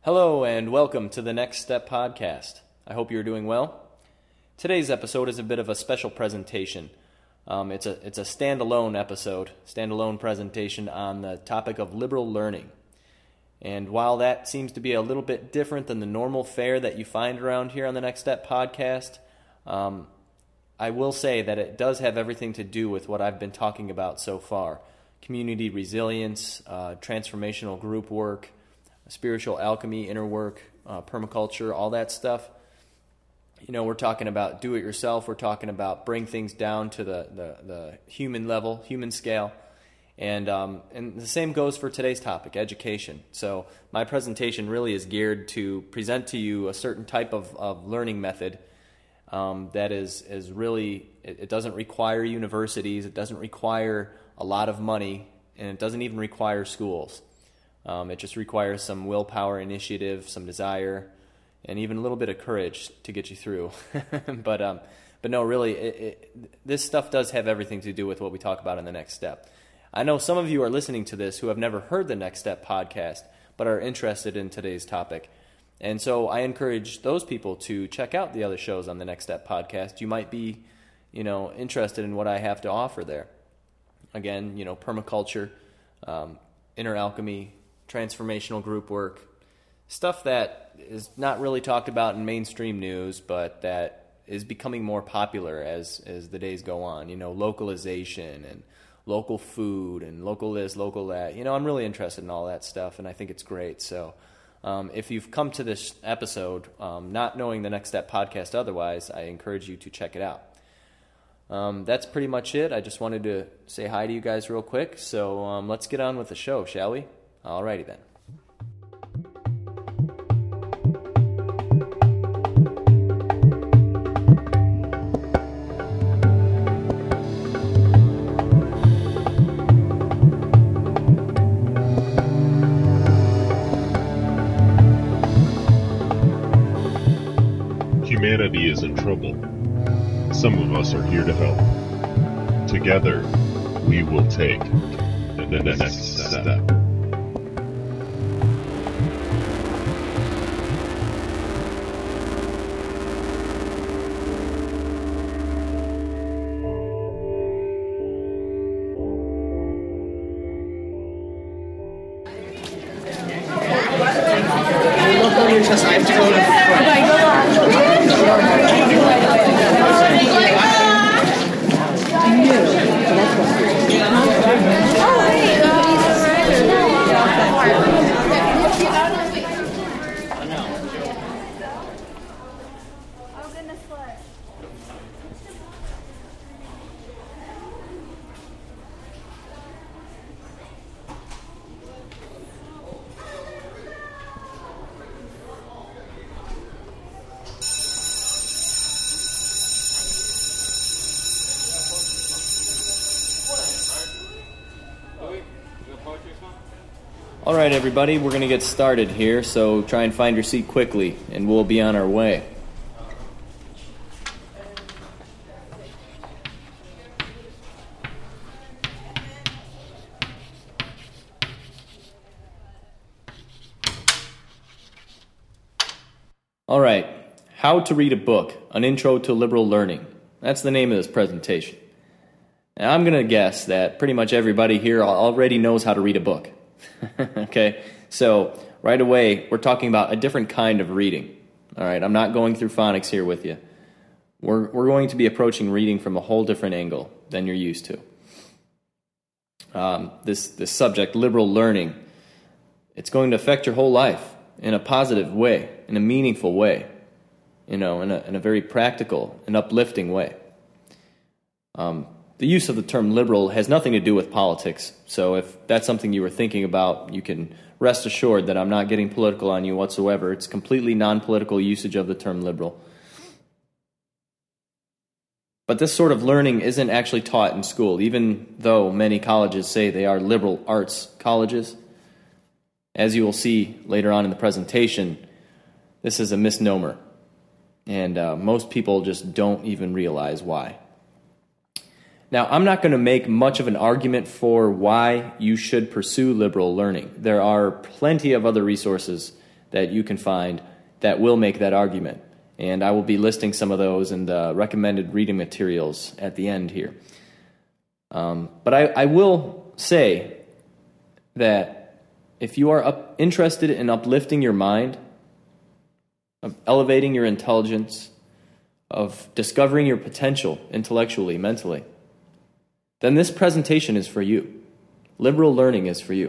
Hello and welcome to the Next Step Podcast. I hope you're doing well. Today's episode is a bit of a special presentation. It's a standalone episode, standalone presentation on the topic of liberal learning. And while that seems to be a little bit different than the normal fare that you find around here on the Next Step Podcast, I will say that it does have everything to do with what I've been talking about so far. Community resilience, transformational group work, spiritual alchemy, inner work, permaculture, all that stuff. You know, we're talking about do-it-yourself. We're talking about bring things down to the human level, human scale. And the same goes for today's topic, education. So my presentation really is geared to present to you a certain type of learning method that is really, it doesn't require universities, it doesn't require a lot of money, and it doesn't even require schools. It just requires some willpower, initiative, some desire, and even a little bit of courage to get you through. But no, really, this stuff does have everything to do with what we talk about in the next step. I know some of you are listening to this who have never heard the Next Step podcast, but are interested in today's topic. And so I encourage those people to check out the other shows on the Next Step podcast. You might be, interested in what I have to offer there. Again, permaculture, inner alchemy, transformational group work, stuff that is not really talked about in mainstream news, but that is becoming more popular as the days go on. Localization and local food and local this, local that. I'm really interested in all that stuff, and I think it's great. So if you've come to this episode not knowing the Next Step podcast otherwise, I encourage you to check it out. That's pretty much it. I just wanted to say hi to you guys real quick. So let's get on with the show, shall we? Alrighty then. Humanity is in trouble. Some of us are here to help. Together, we will take the next step. All right, everybody, we're going to get started here, so try and find your seat quickly, and we'll be on our way. All right, How to Read a Book, An Intro to Liberal Learning. That's the name of this presentation. Now, I'm going to guess that pretty much everybody here already knows how to read a book. Okay, so right away, we're talking about a different kind of reading. All right, I'm not going through phonics here with you. We're going to be approaching reading from a whole different angle than you're used to. This subject, liberal learning, it's going to affect your whole life in a positive way, in a meaningful way, in a very practical and uplifting way. The use of the term liberal has nothing to do with politics, so if that's something you were thinking about, you can rest assured that I'm not getting political on you whatsoever. It's completely non-political usage of the term liberal. But this sort of learning isn't actually taught in school, even though many colleges say they are liberal arts colleges. As you will see later on in the presentation, this is a misnomer, and most people just don't even realize why. Now, I'm not going to make much of an argument for why you should pursue liberal learning. There are plenty of other resources that you can find that will make that argument. And I will be listing some of those and recommended reading materials at the end here. But I will say that if you are interested in uplifting your mind, of elevating your intelligence, of discovering your potential intellectually, mentally, then this presentation is for you. Liberal learning is for you.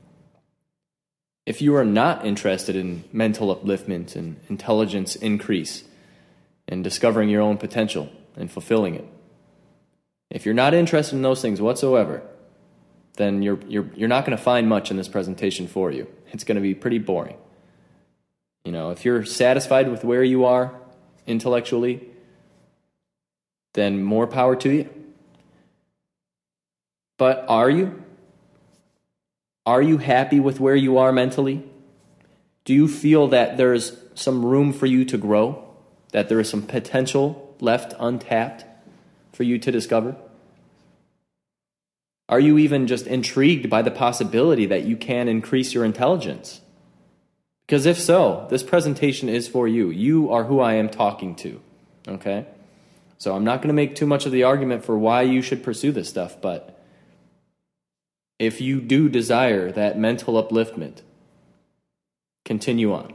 If you are not interested in mental upliftment and intelligence increase and discovering your own potential and fulfilling it, if you're not interested in those things whatsoever, then you're not going to find much in this presentation for you. It's going to be pretty boring. If you're satisfied with where you are intellectually, then more power to you. But are you? Are you happy with where you are mentally? Do you feel that there's some room for you to grow? That there is some potential left untapped for you to discover? Are you even just intrigued by the possibility that you can increase your intelligence? Because if so, this presentation is for you. You are who I am talking to, okay? So I'm not going to make too much of the argument for why you should pursue this stuff, but if you do desire that mental upliftment, continue on.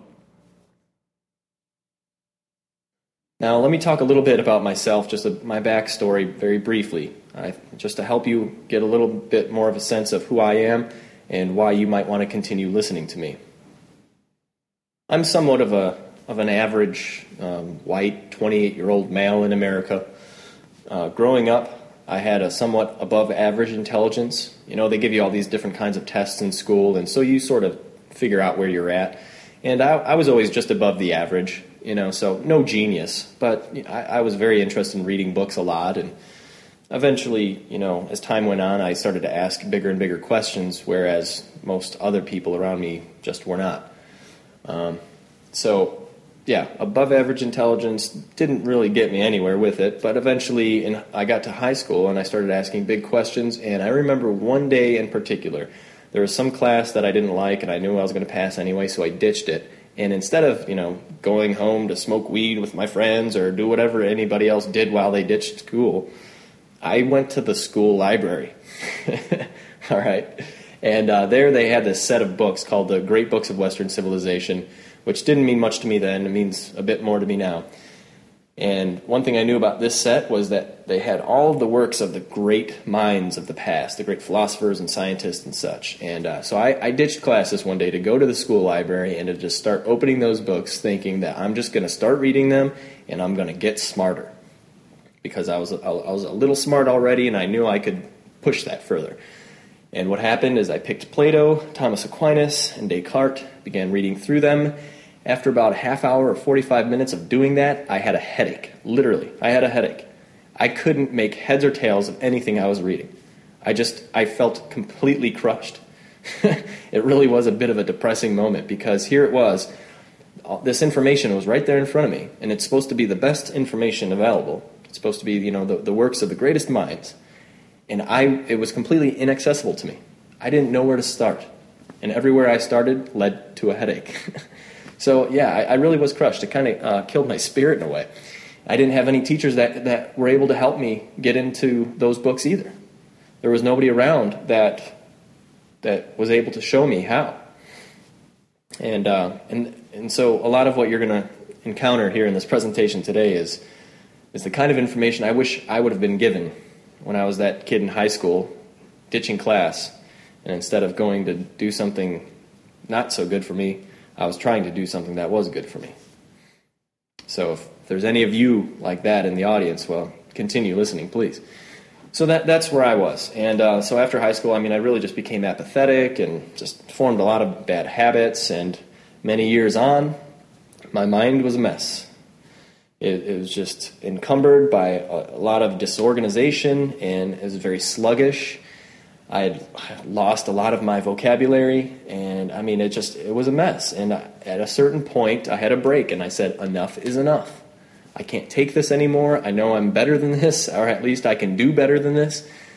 Now, let me talk a little bit about myself, just my backstory very briefly, just to help you get a little bit more of a sense of who I am and why you might want to continue listening to me. I'm somewhat of an average white 28-year-old male in America. Growing up, I had a somewhat above average intelligence. They give you all these different kinds of tests in school, and so you sort of figure out where you're at. And I was always just above the average, so no genius. But I was very interested in reading books a lot, and eventually, as time went on, I started to ask bigger and bigger questions, whereas most other people around me just were not. Above average intelligence didn't really get me anywhere with it, but eventually I got to high school and I started asking big questions, and I remember one day in particular, there was some class that I didn't like and I knew I was going to pass anyway, so I ditched it. And instead of, going home to smoke weed with my friends or do whatever anybody else did while they ditched school, I went to the school library. All right. And there they had this set of books called the Great Books of Western Civilization, which didn't mean much to me then. It means a bit more to me now. And one thing I knew about this set was that they had all of the works of the great minds of the past, the great philosophers and scientists and such. And so I ditched classes one day to go to the school library and to just start opening those books, thinking that I'm just going to start reading them and I'm going to get smarter. Because I was a little smart already, and I knew I could push that further. And what happened is I picked Plato, Thomas Aquinas, and Descartes, began reading through them. After about a half hour or 45 minutes of doing that, I had a headache. Literally, I had a headache. I couldn't make heads or tails of anything I was reading. I felt completely crushed. It really was a bit of a depressing moment, because here it was, this information was right there in front of me, and it's supposed to be the best information available. It's supposed to be, the works of the greatest minds. And it was completely inaccessible to me. I didn't know where to start. And everywhere I started led to a headache. So, yeah, I really was crushed. It kind of killed my spirit in a way. I didn't have any teachers that were able to help me get into those books either. There was nobody around that was able to show me how. And so a lot of what you're going to encounter here in this presentation today is the kind of information I wish I would have been given when I was that kid in high school, ditching class, and instead of going to do something not so good for me, I was trying to do something that was good for me. So if there's any of you like that in the audience, well, continue listening, please. So that's where I was. And so after high school, I really just became apathetic and just formed a lot of bad habits. And many years on, my mind was a mess. It was just encumbered by a lot of disorganization, and it was very sluggish. I had lost a lot of my vocabulary, and it was a mess. And at a certain point, I had a break, and I said, enough is enough. I can't take this anymore. I know I'm better than this, or at least I can do better than this.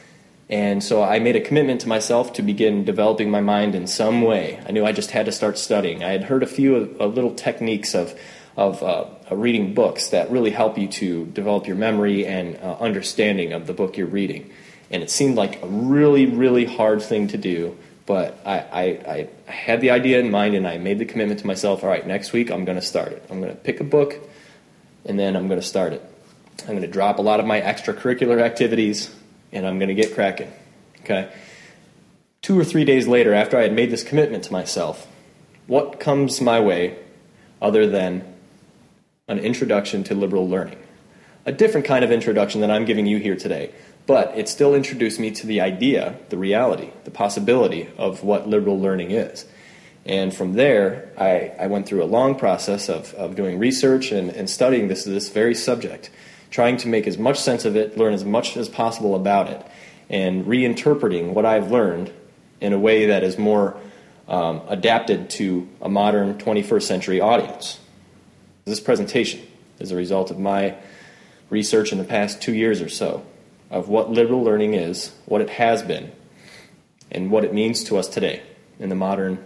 And so I made a commitment to myself to begin developing my mind in some way. I knew I just had to start studying. I had heard a few little techniques of reading books that really help you to develop your memory and understanding of the book you're reading. And it seemed like a really, really hard thing to do, but I had the idea in mind, and I made the commitment to myself, all right, next week I'm going to start it. I'm going to pick a book, and then I'm going to start it. I'm going to drop a lot of my extracurricular activities, and I'm going to get cracking. Okay? 2 or 3 days later, after I had made this commitment to myself, what comes my way other than an introduction to liberal learning? A different kind of introduction than I'm giving you here today, but it still introduced me to the idea, the reality, the possibility of what liberal learning is. And from there, I went through a long process of doing research and studying this very subject, trying to make as much sense of it, learn as much as possible about it, and reinterpreting what I've learned in a way that is more adapted to a modern 21st century audience. This presentation is a result of my research in the past 2 years or so of what liberal learning is, what it has been, and what it means to us today in the modern.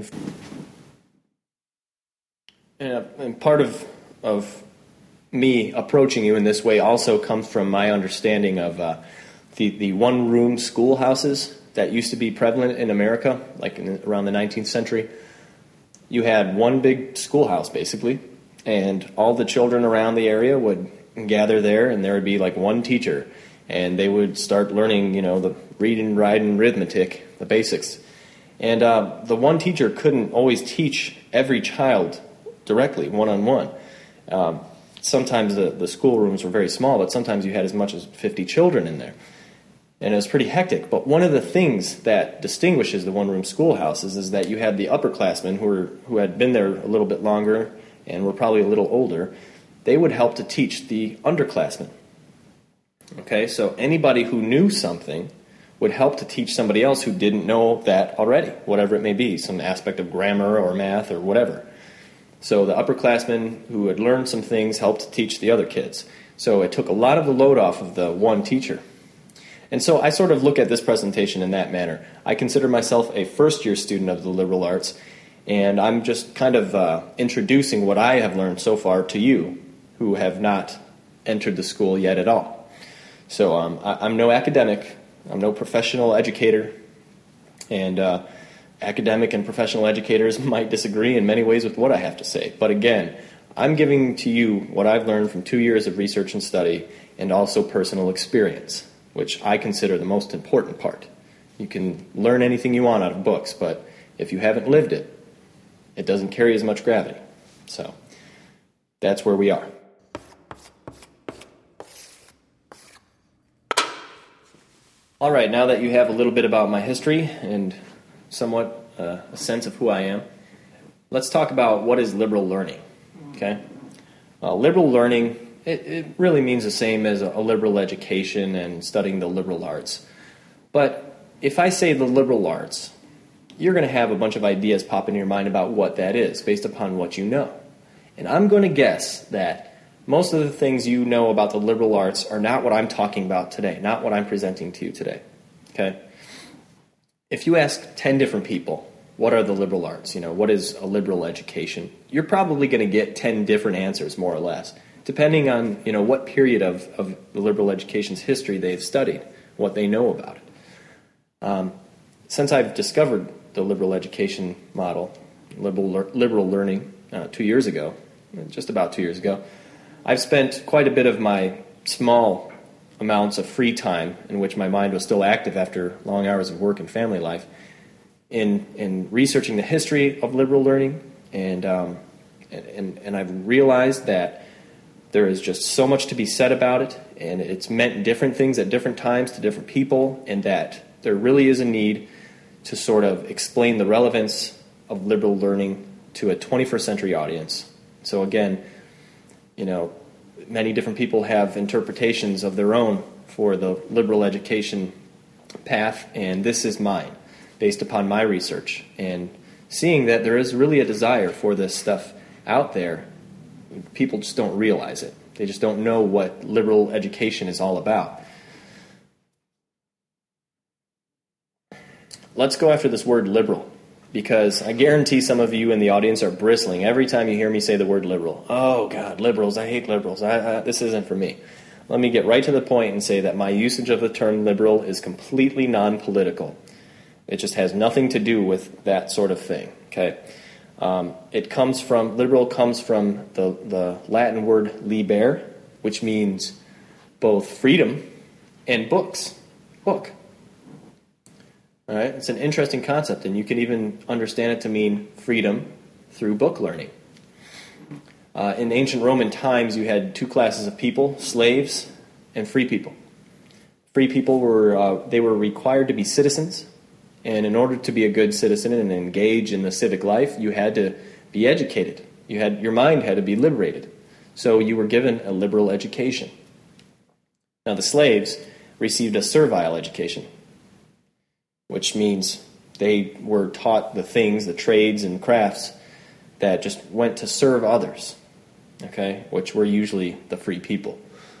And part of me approaching you in this way also comes from my understanding of the one-room schoolhouses that used to be prevalent in America, like around the 19th century. You had one big schoolhouse, basically, and all the children around the area would gather there, and there would be like one teacher, and they would start learning, the reading, writing, arithmetic, the basics. And the one teacher couldn't always teach every child directly, one-on-one. Sometimes the schoolrooms were very small, but sometimes you had as much as 50 children in there. And it was pretty hectic. But one of the things that distinguishes the one-room schoolhouses is that you had the upperclassmen who had been there a little bit longer and were probably a little older. They would help to teach the underclassmen. Okay, so anybody who knew something would help to teach somebody else who didn't know that already, whatever it may be, some aspect of grammar or math or whatever. So the upperclassmen who had learned some things helped to teach the other kids. So it took a lot of the load off of the one teacher. And so I sort of look at this presentation in that manner. I consider myself a first-year student of the liberal arts, and I'm just kind of introducing what I have learned so far to you who have not entered the school yet at all. So I'm no academic. I'm no professional educator, and academic and professional educators might disagree in many ways with what I have to say. But again, I'm giving to you what I've learned from 2 years of research and study and also personal experience, which I consider the most important part. You can learn anything you want out of books, but if you haven't lived it, it doesn't carry as much gravity. So that's where we are. All right, now that you have a little bit about my history and somewhat a sense of who I am, let's talk about what is liberal learning, okay? Liberal learning, it really means the same as a liberal education and studying the liberal arts. But if I say the liberal arts, you're going to have a bunch of ideas pop into your mind about what that is based upon what you know. And I'm going to guess that most of the things you know about the liberal arts are not what I'm talking about today, not what I'm presenting to you today, okay? If you ask 10 different people, what are the liberal arts? What is a liberal education? You're probably going to get 10 different answers, more or less, depending on, what period of the liberal education's history they've studied, what they know about it. Since I've discovered the liberal education model, liberal learning 2 years ago, just about 2 years ago, I've spent quite a bit of my small amounts of free time in which my mind was still active after long hours of work and family life in researching the history of liberal learning, and I've realized that there is just so much to be said about it, and it's meant different things at different times to different people, and that there really is a need to sort of explain the relevance of liberal learning to a 21st century audience. So again, many different people have interpretations of their own for the liberal education path, and this is mine, based upon my research, and seeing that there is really a desire for this stuff out there. People just don't realize it. They just don't know what liberal education is all about. let's go after this word liberal, because I guarantee some of you in the audience are bristling every time you hear me say the word liberal. Oh, God, liberals, I hate liberals. This isn't for me. Let me get right to the point and say that my usage of the term liberal is completely non-political. It just has nothing to do with that sort of thing, okay? Liberal comes from the Latin word liber, which means both freedom and book. All right? It's an interesting concept, and you can even understand it to mean freedom through book learning. In ancient Roman times, you had two classes of people, slaves and free people. Free people were required to be citizens, and in order to be a good citizen and engage in the civic life, you had to be educated. Your mind had to be liberated. So you were given a liberal education. Now the slaves received a servile education, which means they were taught the things, the trades and crafts that just went to serve others, okay, which were usually the free people.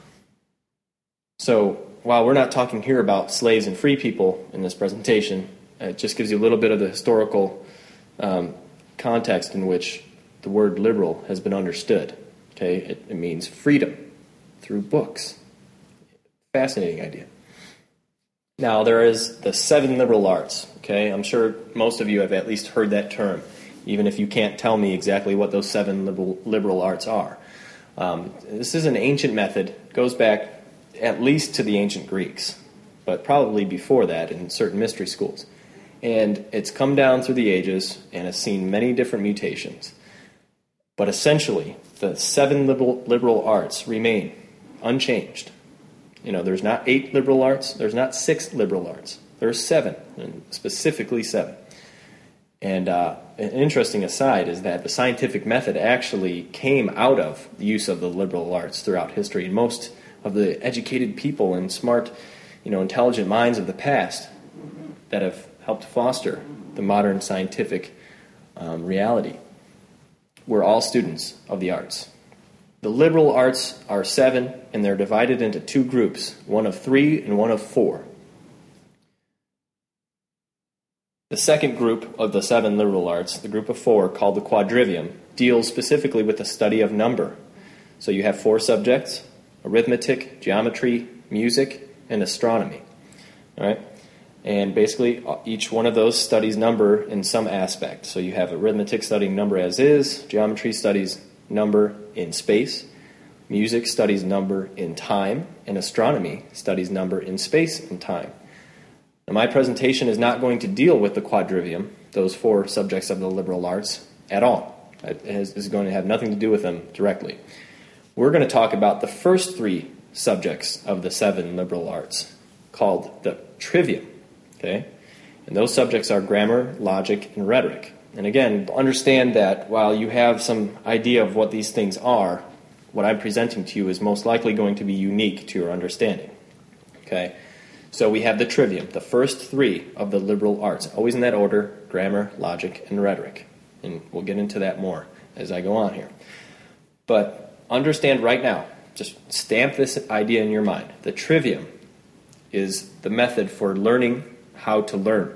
So while we're not talking here about slaves and free people in this presentation, it just gives you a little bit of the historical context in which the word liberal has been understood. Okay, it means freedom through books. Fascinating idea. Now, there is the 7 liberal arts. Okay, I'm sure most of you have at least heard that term, even if you can't tell me exactly what those 7 liberal arts are. This is an ancient method, goes back at least to the ancient Greeks, but probably before that in certain mystery schools. And it's come down through the ages and has seen many different mutations. But essentially, the 7 liberal arts remain unchanged. You know, there's not 8 liberal arts, there's not 6 liberal arts. There's 7, and specifically 7. And an interesting aside is that the scientific method actually came out of the use of the liberal arts throughout history. And most of the educated people and smart, intelligent minds of the past that have helped foster the modern scientific reality were all students of the arts. The liberal arts are 7, and they're divided into 2 groups, one of 3 and one of 4. The second group of the 7 liberal arts, the group of 4, called the quadrivium, deals specifically with the study of number. So you have 4 subjects: arithmetic, geometry, music, and astronomy. All right? And basically, each one of those studies number in some aspect. So you have arithmetic studying number as is, geometry studies number in space, music studies number in time, and astronomy studies number in space and time. Now, my presentation is not going to deal with the quadrivium, those 4 subjects of the liberal arts, at all. It is going to have nothing to do with them directly. We're going to talk about the first 3 subjects of the 7 liberal arts, called the trivium. Okay? And those subjects are grammar, logic, and rhetoric. And again, understand that while you have some idea of what these things are, what I'm presenting to you is most likely going to be unique to your understanding. Okay? So we have the trivium, the first 3 of the liberal arts, always in that order: grammar, logic, and rhetoric. And we'll get into that more as I go on here. But understand right now, just stamp this idea in your mind. The trivium is the method for learning how to learn.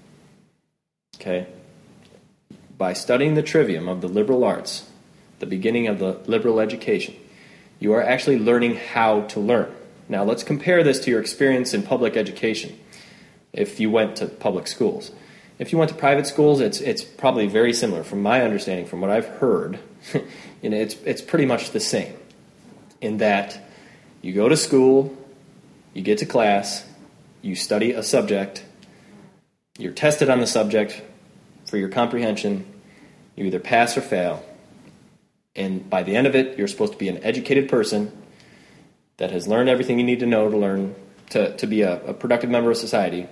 Okay? By studying the trivium of the liberal arts, the beginning of the liberal education, you are actually learning how to learn. Now let's compare this to your experience in public education if you went to public schools. If you went to private schools, it's probably very similar. From my understanding, from what I've heard, it's pretty much the same in that you go to school, you get to class, you study a subject, you're tested on the subject for your comprehension, you either pass or fail, and by the end of it, you're supposed to be an educated person that has learned everything you need to know to learn to be a productive member of society,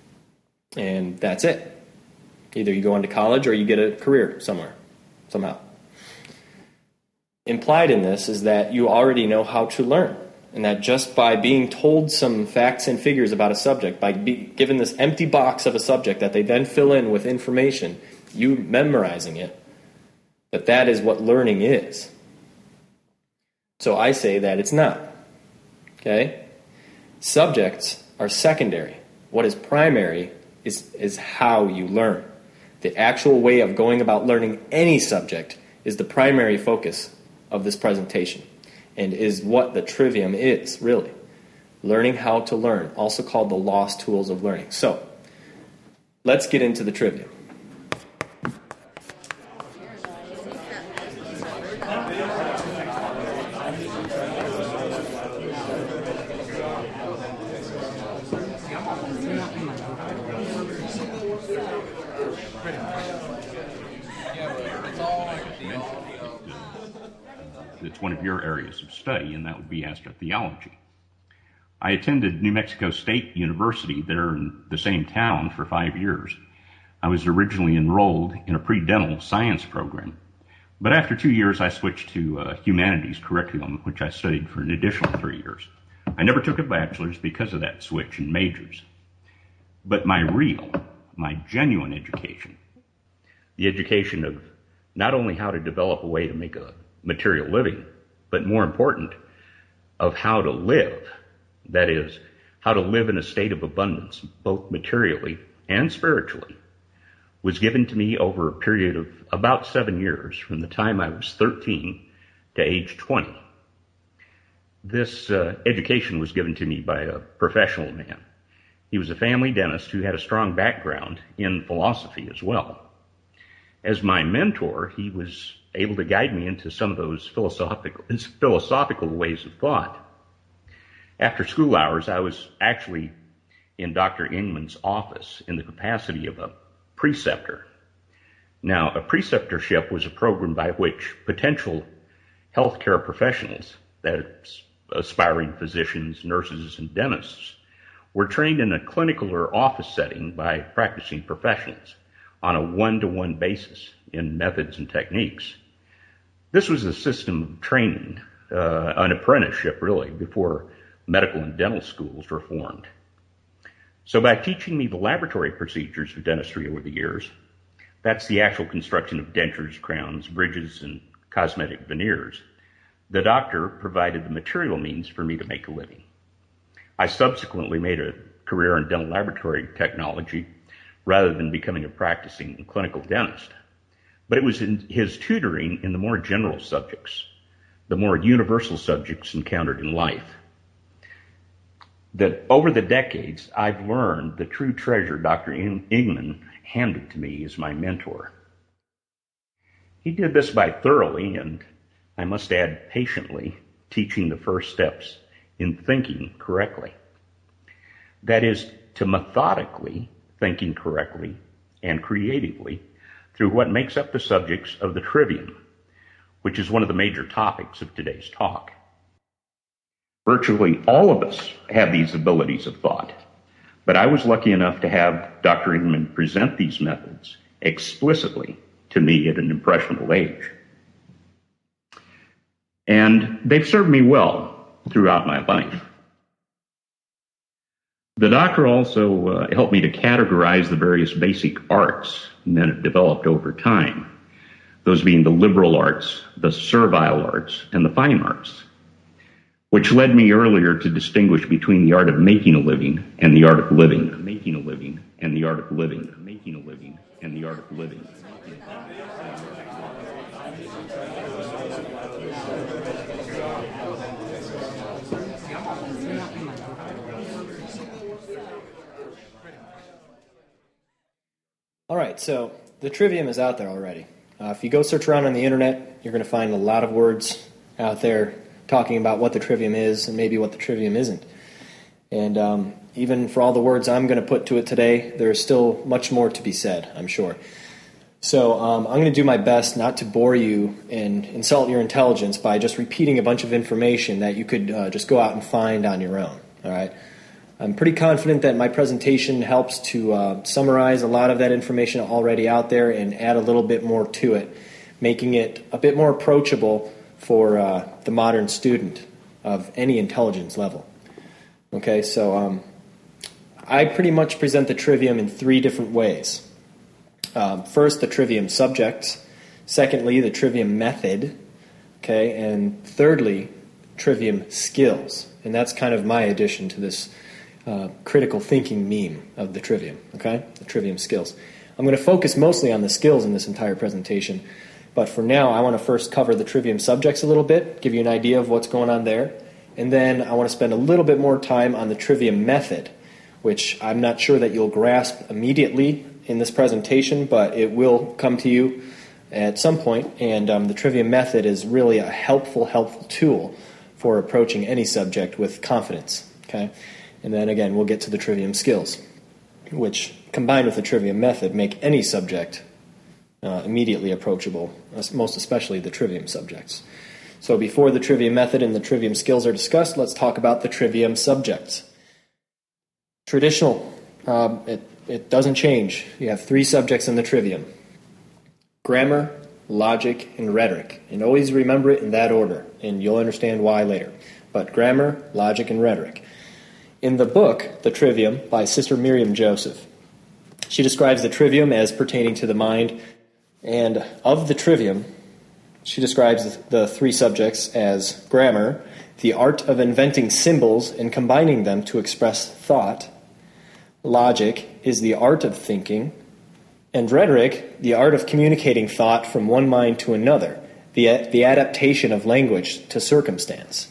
and that's it. Either you go into college or you get a career somewhere, somehow. Implied in this is that you already know how to learn, and that just by being told some facts and figures about a subject, by given this empty box of a subject that they then fill in with information, you memorizing it, that is what learning is. So I say that it's not. Okay? Subjects are secondary. What is primary is how you learn. The actual way of going about learning any subject is the primary focus of this presentation and is what the trivium is, really. Learning how to learn, also called the lost tools of learning. So, let's get into the trivium. It's one of your areas of study, and that would be astrotheology. I attended New Mexico State University there in the same town for 5 years. I was originally enrolled in a pre-dental science program, but after 2 years I switched to humanities curriculum, which I studied for an additional 3 years. I never took a bachelor's because of that switch in majors. But my genuine education, the education of not only how to develop a way to make a material living, but more important, of how to live. That is, how to live in a state of abundance, both materially and spiritually, was given to me over a period of about 7 years, from the time I was 13 to age 20. This education was given to me by a professional man. He was a family dentist who had a strong background in philosophy as well. As my mentor, he was able to guide me into some of those philosophical ways of thought. After school hours, I was actually in Dr. Ingman's office in the capacity of a preceptor. Now, a preceptorship was a program by which potential healthcare professionals, that's aspiring physicians, nurses, and dentists, were trained in a clinical or office setting by practicing professionals on a one-to-one basis in methods and techniques. This was a system of training, an apprenticeship really, before medical and dental schools were formed. So by teaching me the laboratory procedures of dentistry over the years, that's the actual construction of dentures, crowns, bridges, and cosmetic veneers, the doctor provided the material means for me to make a living. I subsequently made a career in dental laboratory technology rather than becoming a practicing clinical dentist. But it was in his tutoring in the more general subjects, the more universal subjects encountered in life, that over the decades I've learned the true treasure Dr. Ingman handed to me as my mentor. He did this by thoroughly, and I must add patiently, teaching the first steps in thinking correctly. That is, to methodically thinking correctly and creatively through what makes up the subjects of the trivium, which is one of the major topics of today's talk. Virtually all of us have these abilities of thought, but I was lucky enough to have Dr. Ingman present these methods explicitly to me at an impressionable age. And they've served me well throughout my life. The doctor also helped me to categorize the various basic arts men have developed over time, those being the liberal arts, the servile arts, and the fine arts, which led me earlier to distinguish between the art of making a living and the art of living, making a living and the art of living, making a living and the art of living. All right, so the trivium is out there already. If you go search around on the internet, you're going to find a lot of words out there talking about what the trivium is and maybe what the trivium isn't. And even for all the words I'm going to put to it today, there's still much more to be said, I'm sure. So I'm going to do my best not to bore you and insult your intelligence by just repeating a bunch of information that you could just go out and find on your own. All right. I'm pretty confident that my presentation helps to summarize a lot of that information already out there and add a little bit more to it, making it a bit more approachable for the modern student of any intelligence level. Okay, so I pretty much present the trivium in three different ways. First, the trivium subject. Secondly, the trivium method. Okay, and thirdly, trivium skills. And that's kind of my addition to this critical thinking meme of the Trivium, okay? The Trivium skills. I'm going to focus mostly on the skills in this entire presentation, but for now I want to first cover the Trivium subjects a little bit, give you an idea of what's going on there, and then I want to spend a little bit more time on the Trivium method, which I'm not sure that you'll grasp immediately in this presentation, but it will come to you at some point, and the Trivium method is really a helpful tool for approaching any subject with confidence, okay? And then again, we'll get to the Trivium skills, which combined with the Trivium method make any subject immediately approachable, most especially the Trivium subjects. So before the Trivium method and the Trivium skills are discussed, let's talk about the Trivium subjects. Traditional, it doesn't change. You have 3 subjects in the Trivium: grammar, logic, and rhetoric. And always remember it in that order, and you'll understand why later. But grammar, logic, and rhetoric. In the book, The Trivium, by Sister Miriam Joseph, she describes the Trivium as pertaining to the mind, and of the Trivium, she describes the 3 subjects as grammar, the art of inventing symbols and combining them to express thought; logic is the art of thinking; and rhetoric, the art of communicating thought from one mind to another, the adaptation of language to circumstance.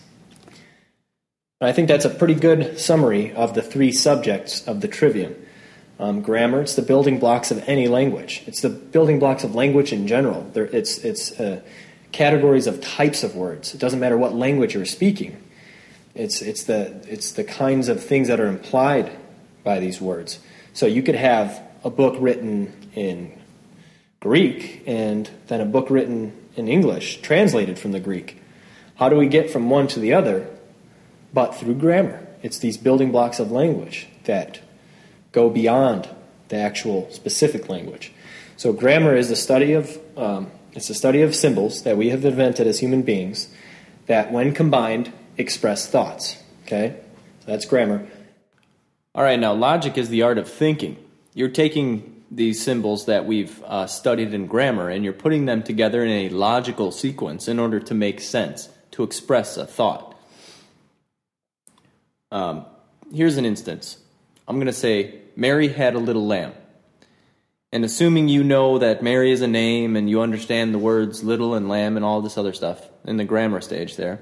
And I think that's a pretty good summary of the 3 subjects of the Trivium. Grammar, it's the building blocks of any language. It's the building blocks of language in general. It's categories of types of words. It doesn't matter what language you're speaking. It's the kinds of things that are implied by these words. So you could have a book written in Greek and then a book written in English, translated from the Greek. How do we get from one to the other? But through grammar. It's these building blocks of language that go beyond the actual specific language. So grammar is the study of symbols that we have invented as human beings that, when combined, express thoughts. Okay? So that's grammar. All right, now logic is the art of thinking. You're taking these symbols that we've studied in grammar and you're putting them together in a logical sequence in order to make sense, to express a thought. Here's an instance. I'm going to say, Mary had a little lamb. And assuming you know that Mary is a name and you understand the words little and lamb and all this other stuff in the grammar stage there,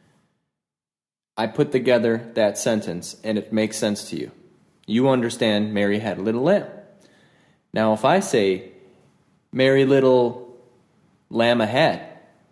I put together that sentence and it makes sense to you. You understand Mary had a little lamb. Now if I say, Mary little lamb a had,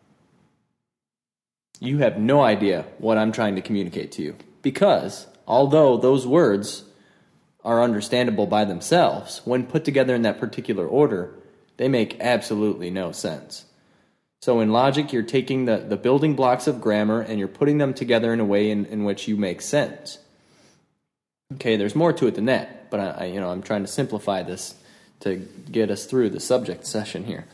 you have no idea what I'm trying to communicate to you. Because although those words are understandable by themselves, when put together in that particular order, they make absolutely no sense. So in logic, you're taking the building blocks of grammar and you're putting them together in a way in which you make sense. Okay, there's more to it than that, but I'm trying to simplify this to get us through the subject session here.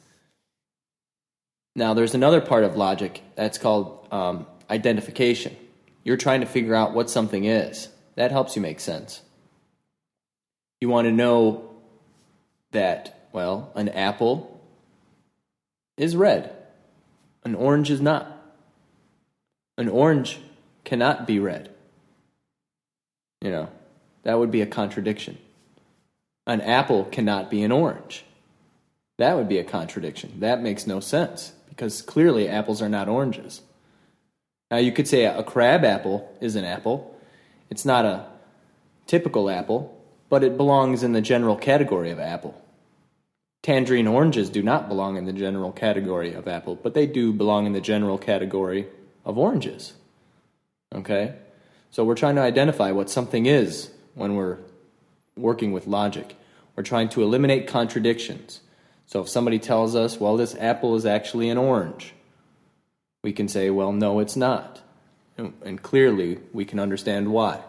Now, there's another part of logic that's called identification. You're trying to figure out what something is. That helps you make sense. You want to know that, well, an apple is red. An orange is not. An orange cannot be red. That would be a contradiction. An apple cannot be an orange. That would be a contradiction. That makes no sense because clearly apples are not oranges. Now you could say a crab apple is an apple. It's not a typical apple, but it belongs in the general category of apple. Tangerine oranges do not belong in the general category of apple, but they do belong in the general category of oranges. Okay? So we're trying to identify what something is when we're working with logic. We're trying to eliminate contradictions. So if somebody tells us, well, this apple is actually an orange, we can say, well, no, it's not. And clearly, we can understand why.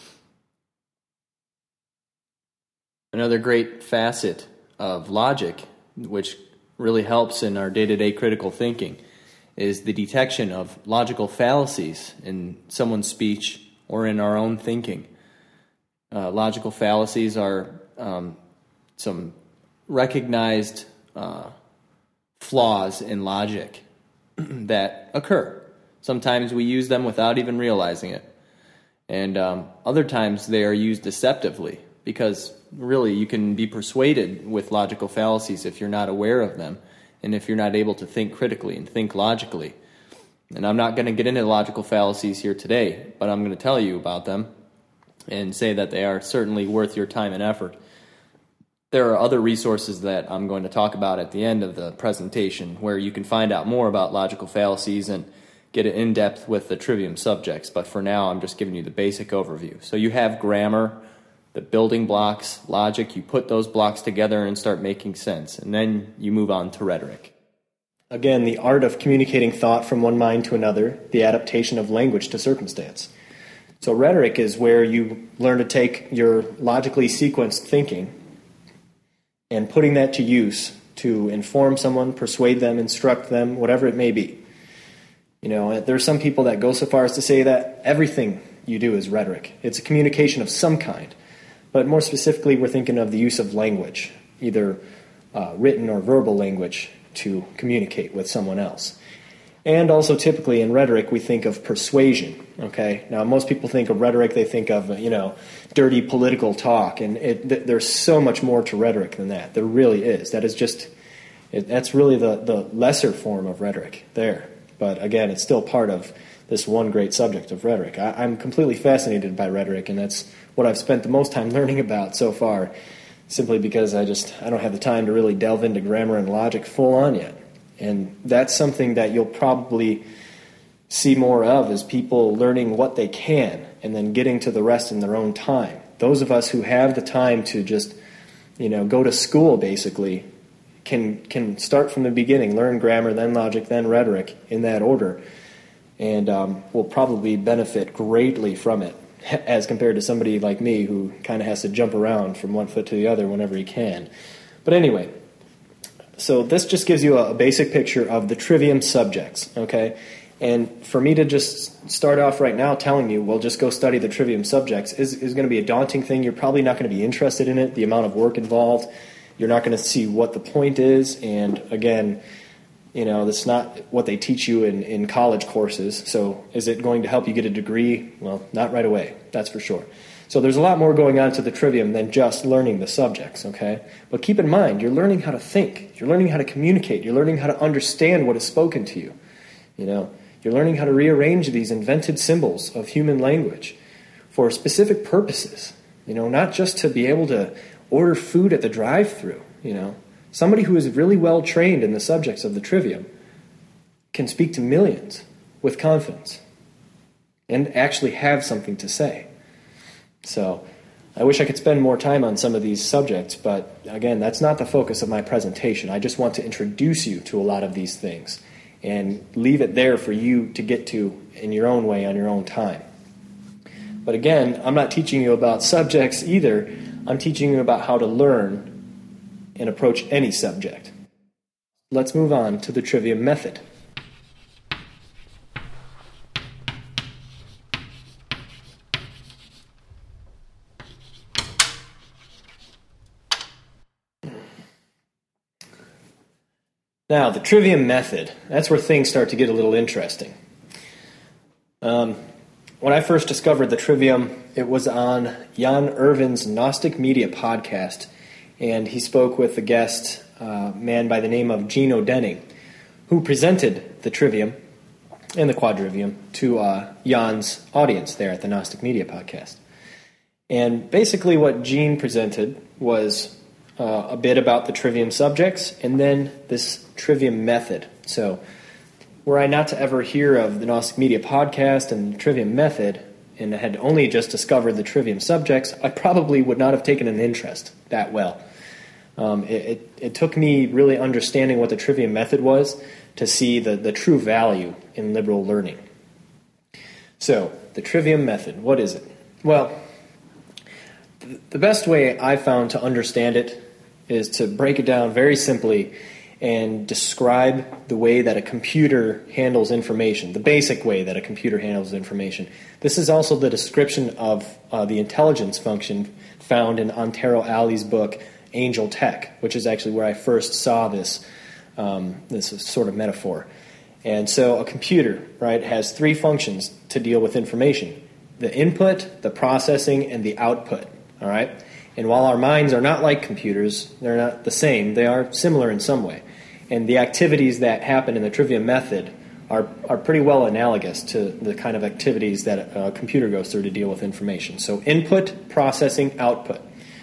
Another great facet of logic, which really helps in our day-to-day critical thinking, is the detection of logical fallacies in someone's speech or in our own thinking. Logical fallacies are some recognized flaws in logic that occur. Sometimes we use them without even realizing it. And other times they are used deceptively, because really you can be persuaded with logical fallacies if you're not aware of them and if you're not able to think critically and think logically. And I'm not going to get into logical fallacies here today, but I'm going to tell you about them and say that they are certainly worth your time and effort. There are other resources that I'm going to talk about at the end of the presentation where you can find out more about logical fallacies and get it in depth with the trivium subjects. But for now, I'm just giving you the basic overview. So you have grammar, the building blocks, logic. You put those blocks together and start making sense. And then you move on to rhetoric. Again, the art of communicating thought from one mind to another, the adaptation of language to circumstance. So rhetoric is where you learn to take your logically sequenced thinking and putting that to use to inform someone, persuade them, instruct them, whatever it may be. You know, there are some people that go so far as to say that everything you do is rhetoric. It's a communication of some kind. But more specifically, we're thinking of the use of language, either written or verbal language, to communicate with someone else. And also typically in rhetoric, we think of persuasion, okay? Now, most people think of rhetoric, they think of, dirty political talk, and there's so much more to rhetoric than that. There really is. That's really the lesser form of rhetoric there. But again, it's still part of this one great subject of rhetoric. I'm completely fascinated by rhetoric, and that's what I've spent the most time learning about so far, simply because I don't have the time to really delve into grammar and logic full on yet. And that's something that you'll probably see more of, is people learning what they can and then getting to the rest in their own time. Those of us who have the time to just, go to school basically can start from the beginning, learn grammar, then logic, then rhetoric in that order, and will probably benefit greatly from it as compared to somebody like me who kind of has to jump around from one foot to the other whenever he can. But anyway, so this just gives you a basic picture of the trivium subjects, okay? And for me to just start off right now telling you, well, just go study the trivium subjects is going to be a daunting thing. You're probably not going to be interested in it, the amount of work involved. You're not going to see what the point is. And again, that's not what they teach you in college courses. So is it going to help you get a degree? Well, not right away, that's for sure. So there's a lot more going on to the trivium than just learning the subjects, okay? But keep in mind, you're learning how to think. You're learning how to communicate. You're learning how to understand what is spoken to you. You're learning how to rearrange these invented symbols of human language for specific purposes. Not just to be able to order food at the drive-thru. Somebody who is really well trained in the subjects of the trivium can speak to millions with confidence and actually have something to say. So I wish I could spend more time on some of these subjects, but again, that's not the focus of my presentation. I just want to introduce you to a lot of these things and leave it there for you to get to in your own way on your own time. But again, I'm not teaching you about subjects either. I'm teaching you about how to learn and approach any subject. Let's move on to the trivium method. Now, the trivium method, that's where things start to get a little interesting. When I first discovered the trivium, it was on Jan Irvin's Gnostic Media podcast, and he spoke with a guest, man by the name of Gino Denning, who presented the trivium and the quadrivium to Jan's audience there at the Gnostic Media podcast. And basically what Gene presented was a bit about the trivium subjects and then this trivium method. So were I not to ever hear of the Gnostic Media podcast and the trivium method and had only just discovered the trivium subjects, I probably would not have taken an interest that well. It took me really understanding what the trivium method was to see the true value in liberal learning. So, the trivium method, what is it? Well, the best way I found to understand it is to break it down very simply and describe the way that a computer handles information, the basic way that a computer handles information. This is also the description of the intelligence function found in Antero Alley's book, Angel Tech, which is actually where I first saw this sort of metaphor. And so a computer, right, has three functions to deal with information. the input, the processing, and the output, all right? And while our minds are not like computers, they're not the same, they are similar in some way. And the activities that happen in the trivia method are pretty well analogous to the kind of activities that a computer goes through to deal with information. So input, processing, output.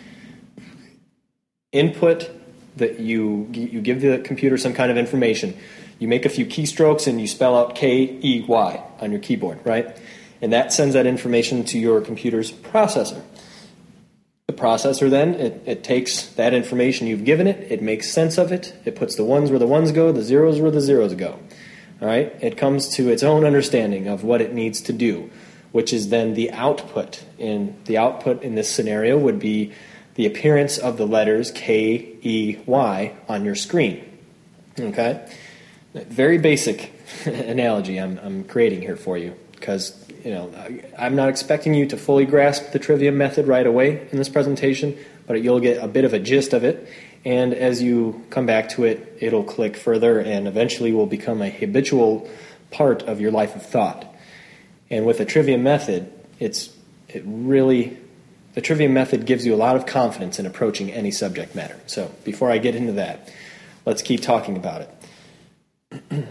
Input, that you give the computer some kind of information. You make a few keystrokes and you spell out K-E-Y on your keyboard, right? And that sends that information to your computer's processor. The processor then, it takes that information you've given it, it makes sense of it, it puts the ones where the ones go, the zeros where the zeros go. All right? It comes to its own understanding of what it needs to do, which is then the output. And the output in this scenario would be the appearance of the letters K, E, Y on your screen. Okay? Very basic analogy I'm creating here for you, because I'm not expecting you to fully grasp the trivia method right away in this presentation, but you'll get a bit of a gist of it, and as you come back to it, it'll click further and eventually will become a habitual part of your life of thought. And with the trivia method, the trivia method gives you a lot of confidence in approaching any subject matter. So before I get into that, let's keep talking about it.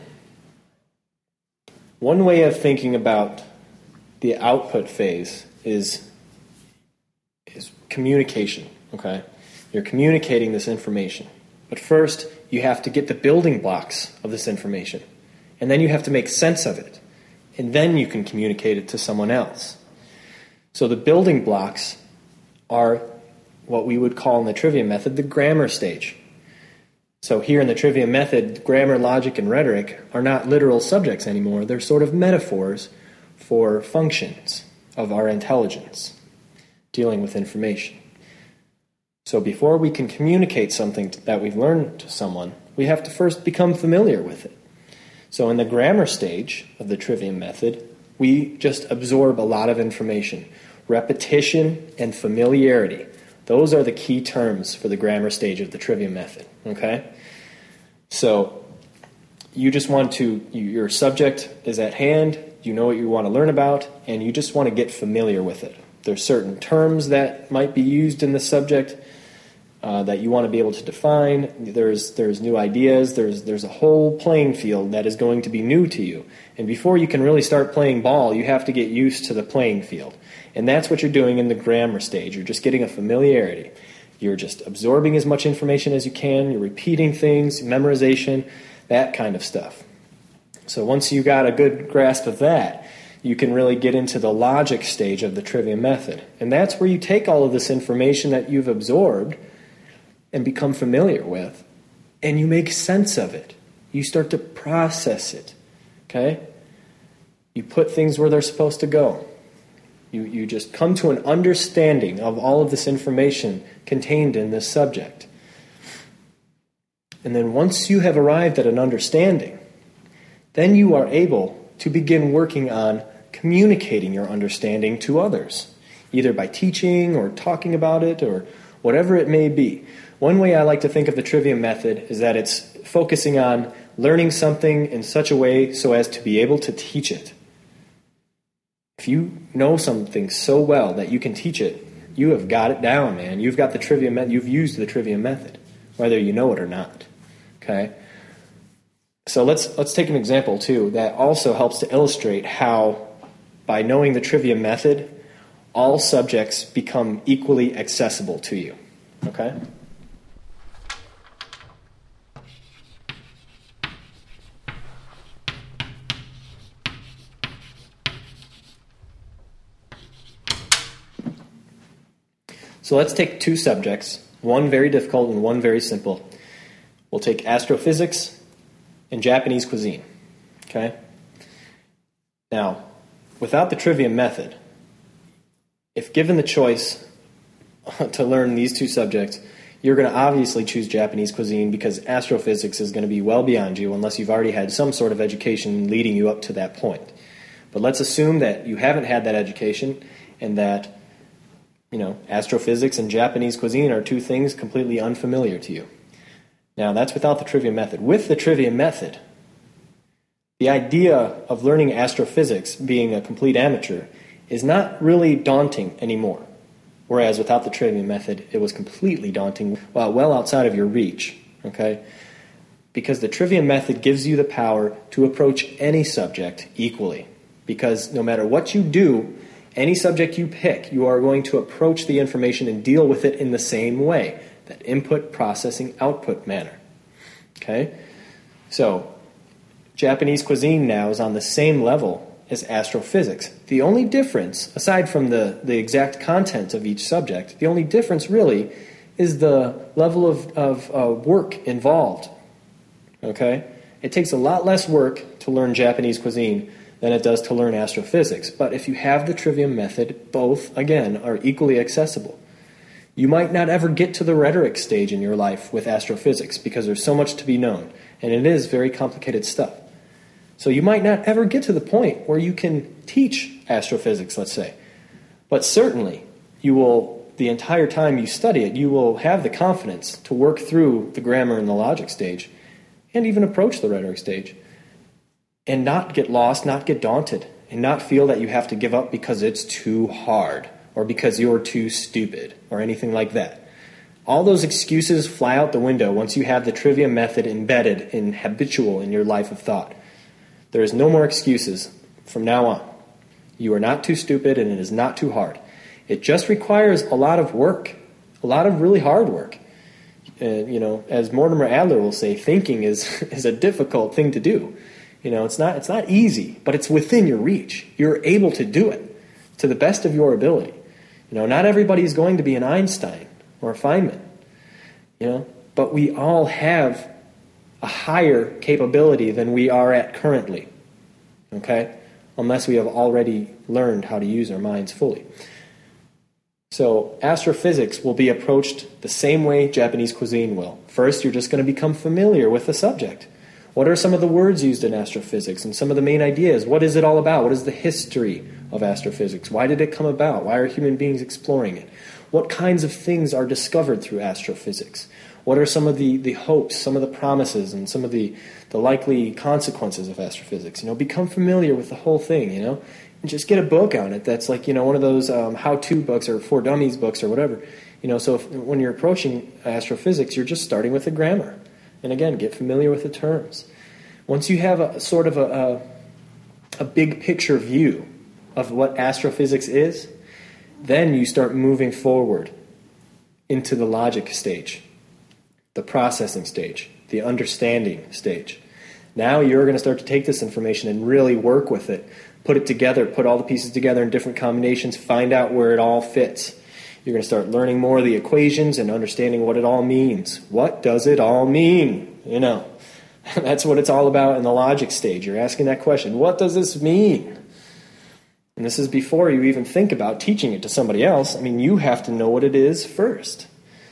One way of thinking about the output phase is communication, okay? You're communicating this information. But first, you have to get the building blocks of this information. And then you have to make sense of it. And then you can communicate it to someone else. So the building blocks are what we would call in the trivia method the grammar stage. So here in the trivia method, grammar, logic, and rhetoric are not literal subjects anymore. They're sort of metaphors for functions of our intelligence, dealing with information. So before we can communicate something that we've learned to someone, we have to first become familiar with it. So in the grammar stage of the trivia method, we just absorb a lot of information. Repetition and familiarity. Those are the key terms for the grammar stage of the trivia method, okay? So you just your subject is at hand, you know what you want to learn about, and you just want to get familiar with it. There's certain terms that might be used in the subject that you want to be able to define. There's new ideas. There's a whole playing field that is going to be new to you. And before you can really start playing ball, you have to get used to the playing field. And that's what you're doing in the grammar stage. You're just getting a familiarity. You're just absorbing as much information as you can. You're repeating things, memorization, that kind of stuff. So once you got a good grasp of that, you can really get into the logic stage of the trivia method. And that's where you take all of this information that you've absorbed and become familiar with, and you make sense of it. You start to process it, okay? You put things where they're supposed to go. You just come to an understanding of all of this information contained in this subject. And then once you have arrived at an understanding, then you are able to begin working on communicating your understanding to others, either by teaching or talking about it or whatever it may be. One way I like to think of the trivia method is that it's focusing on learning something in such a way so as to be able to teach it. If you know something so well that you can teach it, you have got it down, man. You've got the trivia method. You've used the trivia method, whether you know it or not. Okay? So let's take an example, too, that also helps to illustrate how, by knowing the trivia method, all subjects become equally accessible to you. Okay? So let's take two subjects, one very difficult and one very simple. We'll take astrophysics and Japanese cuisine. Okay? Now, without the trivia method, if given the choice to learn these two subjects, you're going to obviously choose Japanese cuisine because astrophysics is going to be well beyond you unless you've already had some sort of education leading you up to that point. But let's assume that you haven't had that education and that astrophysics and Japanese cuisine are two things completely unfamiliar to you. Now, that's without the trivia method. With the trivia method, the idea of learning astrophysics, being a complete amateur, is not really daunting anymore. Whereas without the trivium method, it was completely daunting, well outside of your reach, okay? Because the trivium method gives you the power to approach any subject equally. Because no matter what you do, any subject you pick, you are going to approach the information and deal with it in the same way, that input, processing, output manner. Okay? So, Japanese cuisine now is on the same level as astrophysics. The only difference, aside from the exact content of each subject, the only difference really is the level of work involved. Okay? It takes a lot less work to learn Japanese cuisine than it does to learn astrophysics. But if you have the trivium method, both, again, are equally accessible. You might not ever get to the rhetoric stage in your life with astrophysics because there's so much to be known, and it is very complicated stuff. So you might not ever get to the point where you can teach astrophysics, let's say. But certainly, you will, the entire time you study it, you will have the confidence to work through the grammar and the logic stage, and even approach the rhetoric stage, and not get lost, not get daunted, and not feel that you have to give up because it's too hard, or because you're too stupid, or anything like that. All those excuses fly out the window once you have the trivium method embedded and habitual in your life of thought. There is no more excuses from now on. You are not too stupid, and it is not too hard. It just requires a lot of work, a lot of really hard work. As Mortimer Adler will say, thinking is a difficult thing to do. It's not easy, but it's within your reach. You're able to do it to the best of your ability. Not everybody is going to be an Einstein or a Feynman, but we all have a higher capability than we are at currently, okay? Unless we have already learned how to use our minds fully. So astrophysics will be approached the same way Japanese cuisine will. First, you're just going to become familiar with the subject. What are some of the words used in astrophysics and some of the main ideas? What is it all about? What is the history of astrophysics? Why did it come about? Why are human beings exploring it? What kinds of things are discovered through astrophysics? What are some of the hopes, some of the promises, and some of the likely consequences of astrophysics? Become familiar with the whole thing, and just get a book on it that's like, one of those how-to books or for dummies books or whatever. So when you're approaching astrophysics, you're just starting with the grammar. And again, get familiar with the terms. Once you have a sort of a big picture view of what astrophysics is, then you start moving forward into the logic stage, the processing stage, the understanding stage. Now you're going to start to take this information and really work with it, put it together, put all the pieces together in different combinations, find out where it all fits. You're going to start learning more of the equations and understanding what it all means. What does it all mean? That's what it's all about in the logic stage. You're asking that question, what does this mean? And this is before you even think about teaching it to somebody else. You have to know what it is first.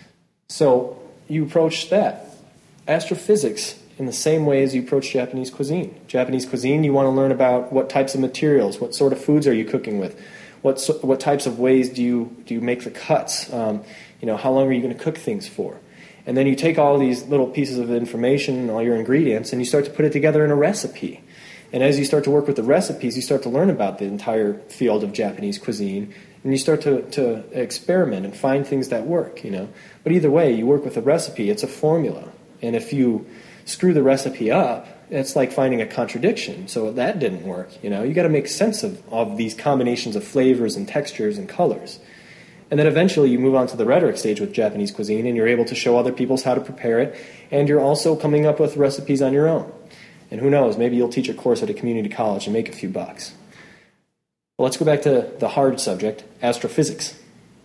So you approach that. Astrophysics in the same way as you approach Japanese cuisine. Japanese cuisine, you want to learn about what types of materials, what sort of foods are you cooking with, what types of ways do you make the cuts, how long are you going to cook things for. And then you take all these little pieces of information and all your ingredients and you start to put it together in a recipe. And as you start to work with the recipes, you start to learn about the entire field of Japanese cuisine, and you start to experiment and find things that work, But either way, you work with a recipe, it's a formula. And if you screw the recipe up, it's like finding a contradiction. So that didn't work, You got to make sense of these combinations of flavors and textures and colors. And then eventually you move on to the rhetoric stage with Japanese cuisine, and you're able to show other people how to prepare it, and you're also coming up with recipes on your own. And who knows, maybe you'll teach a course at a community college and make a few bucks. Well, let's go back to the hard subject, astrophysics.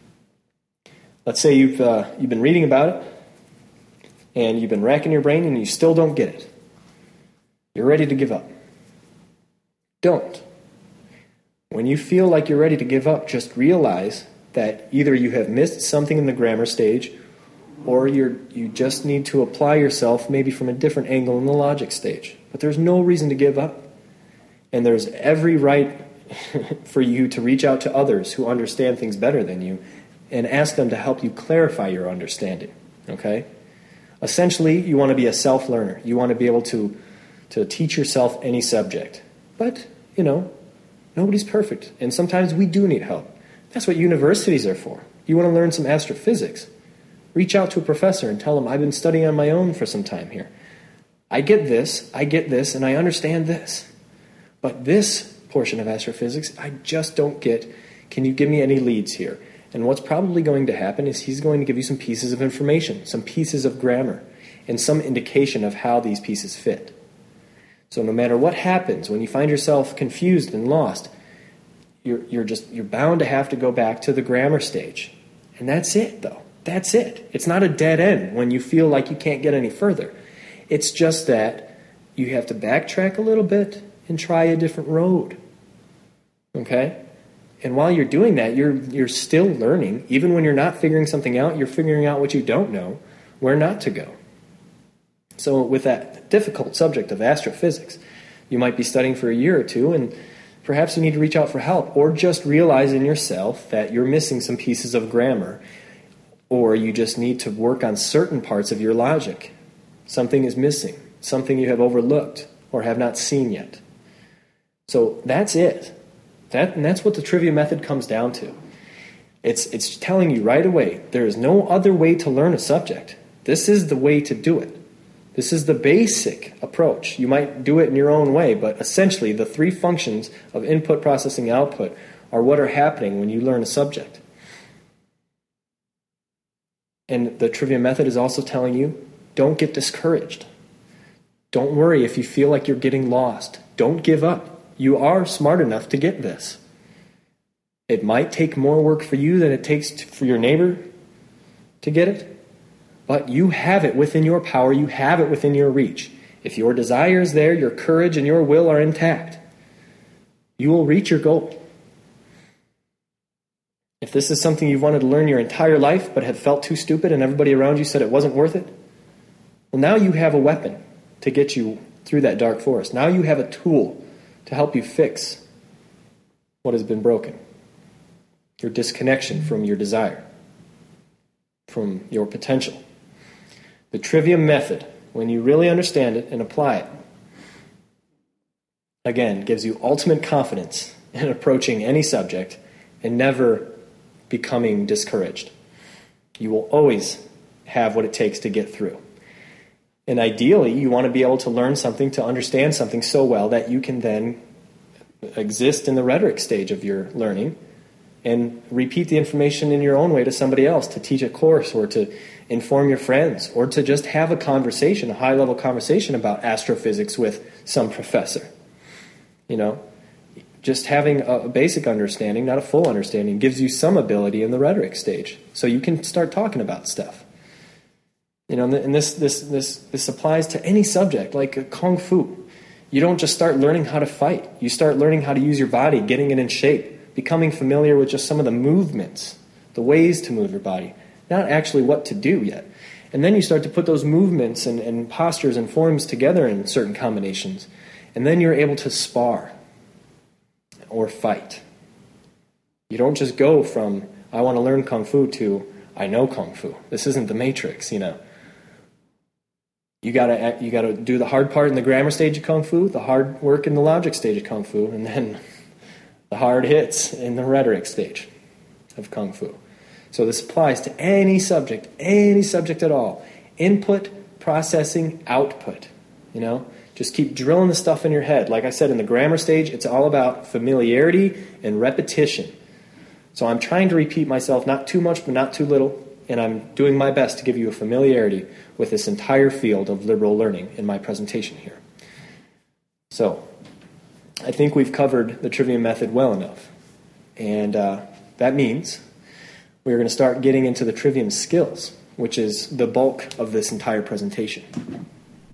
Let's say you've been reading about it, and you've been racking your brain, and you still don't get it. You're ready to give up. Don't. When you feel like you're ready to give up, just realize that either you have missed something in the grammar stage, or you just need to apply yourself maybe from a different angle in the logic stage. But there's no reason to give up. And there's every right for you to reach out to others who understand things better than you and ask them to help you clarify your understanding. Okay? Essentially, you want to be a self-learner. You want to be able to teach yourself any subject. But, Nobody's perfect, and sometimes we do need help. That's what universities are for. You want to learn some astrophysics? Reach out to a professor and tell them, I've been studying on my own for some time here. I get this, and I understand this. But this portion of astrophysics, I just don't get. Can you give me any leads here? And what's probably going to happen is he's going to give you some pieces of information, some pieces of grammar, and some indication of how these pieces fit. So no matter what happens, when you find yourself confused and lost, you're bound to have to go back to the grammar stage. And that's it, though. That's it. It's not a dead end when you feel like you can't get any further. It's just that you have to backtrack a little bit and try a different road. Okay? And while you're doing that, you're still learning. Even when you're not figuring something out, you're figuring out what you don't know, where not to go. So with that difficult subject of astrophysics, you might be studying for a year or two, and perhaps you need to reach out for help, or just realize in yourself that you're missing some pieces of grammar, or you just need to work on certain parts of your logic. Something is missing, something you have overlooked or have not seen yet. So that's it. And that's what the trivia method comes down to. It's telling you right away, there is no other way to learn a subject. This is the way to do it. This is the basic approach. You might do it in your own way, but essentially the three functions of input, processing, output are what are happening when you learn a subject. And the trivia method is also telling you, don't get discouraged. Don't worry if you feel like you're getting lost. Don't give up. You are smart enough to get this. It might take more work for you than it takes for your neighbor to get it, but you have it within your power. You have it within your reach. If your desire is there, your courage and your will are intact, you will reach your goal. If this is something you've wanted to learn your entire life but have felt too stupid and everybody around you said it wasn't worth it, well, now you have a weapon to get you through that dark forest. Now you have a tool to help you fix what has been broken. Your disconnection from your desire, from your potential. The trivium method, when you really understand it and apply it, again, gives you ultimate confidence in approaching any subject and never becoming discouraged. You will always have what it takes to get through. And ideally, you want to be able to learn something, to understand something so well that you can then exist in the rhetoric stage of your learning and repeat the information in your own way to somebody else, to teach a course or to inform your friends or to just have a conversation, a high-level conversation about astrophysics with some professor. You know, just having a basic understanding, not a full understanding, gives you some ability in the rhetoric stage. So you can start talking about stuff. You know, and this applies to any subject, like Kung Fu. You don't just start learning how to fight. You start learning how to use your body, getting it in shape, becoming familiar with just some of the movements, the ways to move your body, not actually what to do yet. And then you start to put those movements and postures and forms together in certain combinations. And then you're able to spar or fight. You don't just go from, I want to learn Kung Fu to, I know Kung Fu. This isn't the Matrix, you know. You gotta do the hard part in the grammar stage of Kung Fu, the hard work in the logic stage of Kung Fu, and then the hard hits in the rhetoric stage of Kung Fu. So this applies to any subject at all. Input, processing, output. You know, just keep drilling the stuff in your head. Like I said, in the grammar stage, it's all about familiarity and repetition. So I'm trying to repeat myself, not too much, but not too little. And I'm doing my best to give you a familiarity with this entire field of liberal learning in my presentation here. So, I think we've covered the trivium method well enough. And that means we're going to start getting into the trivium skills, which is the bulk of this entire presentation.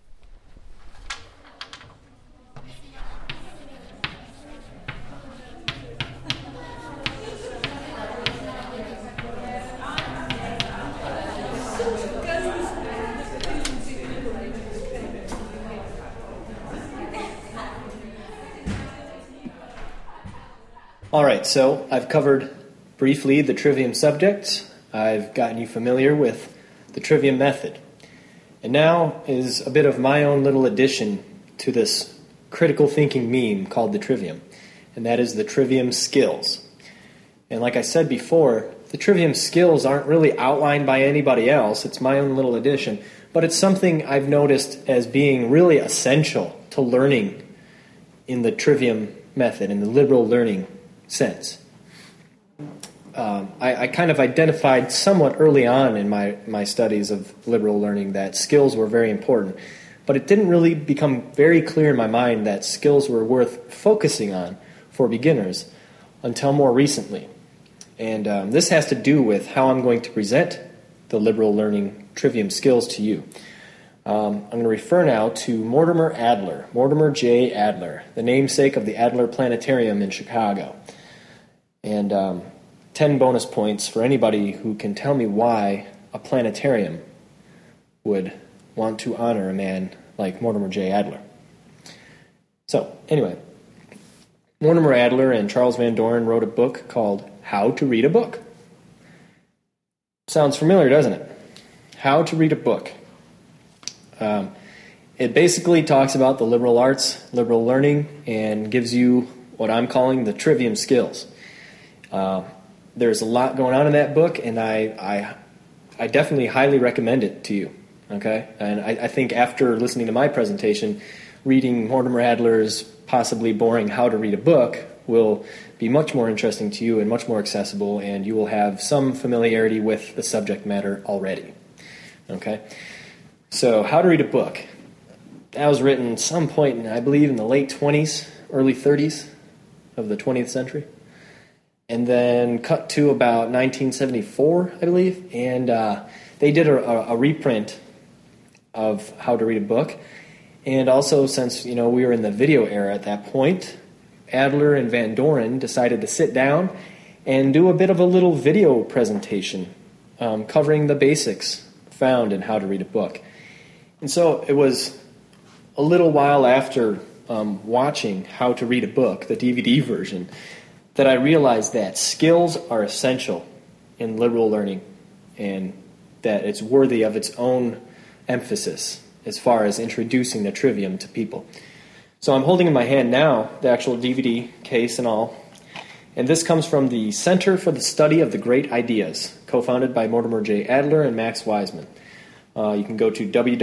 All right, so I've covered briefly the trivium subject. I've gotten you familiar with the trivium method. And now is a bit of my own little addition to this critical thinking meme called the trivium. and that is the Trivium Skills. And like I said before, the Trivium Skills aren't really outlined by anybody else. It's my own little addition, but it's something I've noticed as being really essential to learning in the Trivium method, in the liberal learning sense. I kind of identified somewhat early on in my studies of liberal learning that skills were very important, but it didn't really become very clear in my mind that skills were worth focusing on for beginners until more recently. And this has to do with how I'm going to present the liberal learning Trivium Skills to you. I'm going to refer now to Mortimer Adler, Mortimer J. Adler, the namesake of the Adler Planetarium in Chicago. And 10 bonus points for anybody who can tell me why a planetarium would want to honor a man like Mortimer J. Adler. So, anyway, Mortimer Adler and Charles Van Doren wrote a book called How to Read a Book. Sounds familiar, doesn't it? How to Read a Book. It basically talks about the liberal arts, liberal learning, and gives you what I'm calling the Trivium Skills. There's a lot going on in that book, and I definitely highly recommend it to you. Okay, and I think after listening to my presentation, reading Mortimer Adler's possibly boring How to Read a Book will be much more interesting to you and much more accessible, and you will have some familiarity with the subject matter already. Okay, so How to Read a Book. That was written some point, I believe, in the late 20s, early 30s of the 20th century. And then cut to about 1974, I believe, and they did a reprint of How to Read a Book. And also, since we were in the video era at that point, Adler and Van Doren decided to sit down and do a bit of a little video presentation covering the basics found in How to Read a Book. And so it was a little while after watching How to Read a Book, the DVD version, that I realized that skills are essential in liberal learning and that it's worthy of its own emphasis as far as introducing the trivium to people. So I'm holding in my hand now the actual DVD case and all, and this comes from the Center for the Study of the Great Ideas, co-founded by Mortimer J. Adler and Max Weismann. You can go to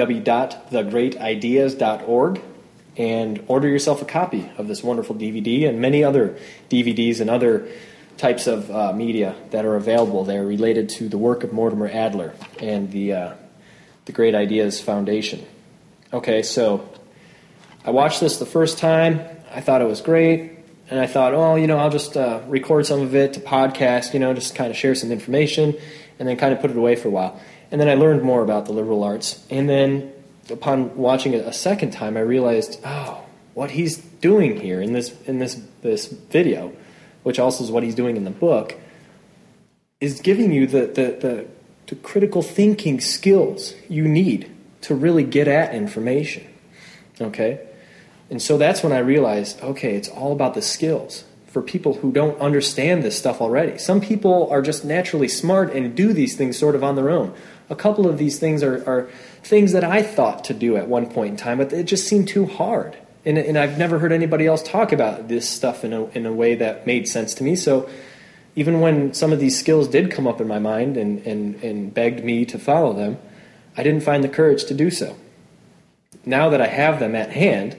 www.thegreatideas.org and order yourself a copy of this wonderful DVD and many other DVDs and other types of media that are available there related to the work of Mortimer Adler and the Great Ideas Foundation. Okay, so I watched this the first time. I thought it was great, and I thought, I'll just record some of it to podcast, just kind of share some information, and then kind of put it away for a while. And then I learned more about the liberal arts, and then upon watching it a second time, I realized, what he's doing here in this video, which also is what he's doing in the book, is giving you the critical thinking skills you need to really get at information. Okay? And so that's when I realized, it's all about the skills for people who don't understand this stuff already. Some people are just naturally smart and do these things sort of on their own. A couple of these things are things that I thought to do at one point in time, but it just seemed too hard. And I've never heard anybody else talk about this stuff in a way that made sense to me. So even when some of these skills did come up in my mind and begged me to follow them, I didn't find the courage to do so. Now that I have them at hand,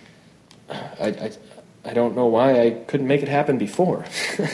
I don't know why I couldn't make it happen before.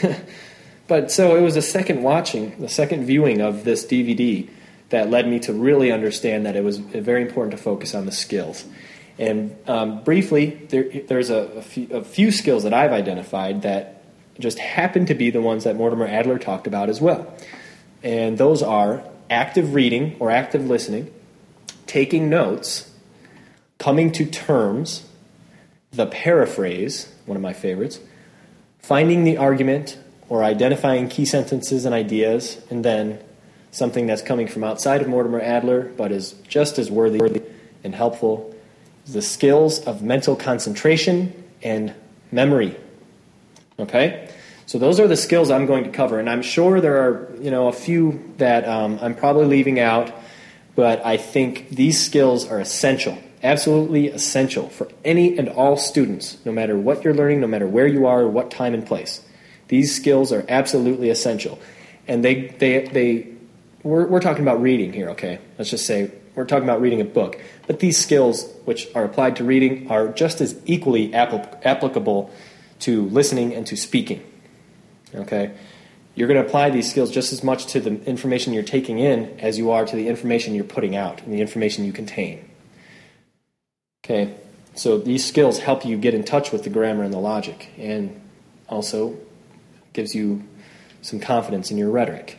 But so it was the second viewing of this DVD that led me to really understand that it was very important to focus on the skills. And briefly, there's a few skills that I've identified that just happen to be the ones that Mortimer Adler talked about as well. And those are active reading or active listening, taking notes, coming to terms, the paraphrase, one of my favorites, finding the argument or identifying key sentences and ideas, and then something that's coming from outside of Mortimer Adler but is just as worthy and helpful, the skills of mental concentration and memory. Okay? So those are the skills I'm going to cover, and I'm sure there are a few that I'm probably leaving out, but I think these skills are essential Absolutely essential for any and all students, no matter what you're learning, no matter where you are, or what time and place. These skills are absolutely essential. And we're talking about reading here, okay? Let's just say we're talking about reading a book. But these skills, which are applied to reading, are just as equally applicable to listening and to speaking, okay? You're going to apply these skills just as much to the information you're taking in as you are to the information you're putting out and the information you contain. Okay, so these skills help you get in touch with the grammar and the logic, and also gives you some confidence in your rhetoric.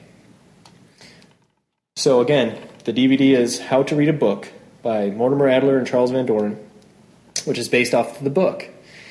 So again, the DVD is How to Read a Book by Mortimer Adler and Charles Van Doren, which is based off of the book.